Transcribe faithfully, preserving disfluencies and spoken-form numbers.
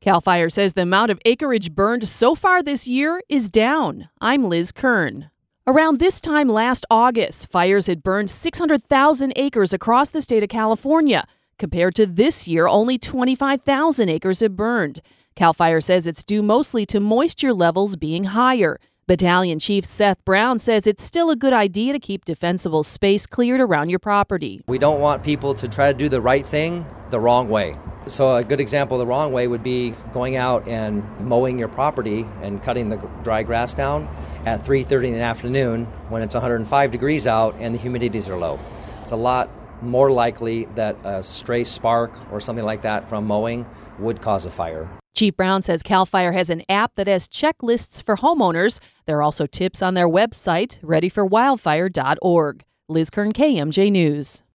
CAL FIRE says the amount of acreage burned so far this year is down. I'm Liz Kern. Around this time last August, fires had burned six hundred thousand acres across the state of California. Compared to this year, only twenty-five thousand acres have burned. CAL FIRE says it's due mostly to moisture levels being higher. Battalion Chief Seth Brown says it's still a good idea to keep defensible space cleared around your property. We don't want people to try to do the right thing the wrong way. So a good example of the wrong way would be going out and mowing your property and cutting the dry grass down at three thirty in the afternoon when it's one hundred five degrees out and the humidities are low. It's a lot more likely that a stray spark or something like that from mowing would cause a fire. Chief Brown says CAL FIRE has an app that has checklists for homeowners. There are also tips on their website, ready for wildfire dot org. Liz Kern, K M J News.